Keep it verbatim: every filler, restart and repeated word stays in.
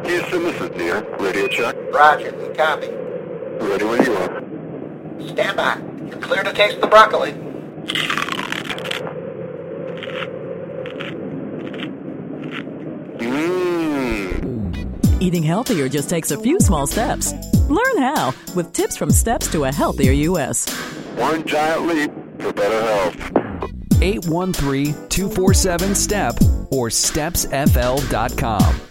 Houston, this is Deer. Radio check. Roger, we copy. Ready when you are. Stand by. You're clear to taste the broccoli. Mmm. Eating healthier just takes a few small steps. Learn how with tips from Steps to a Healthier U S. One giant leap for better health. eight one three, two four seven, STEP or steps f l dot com.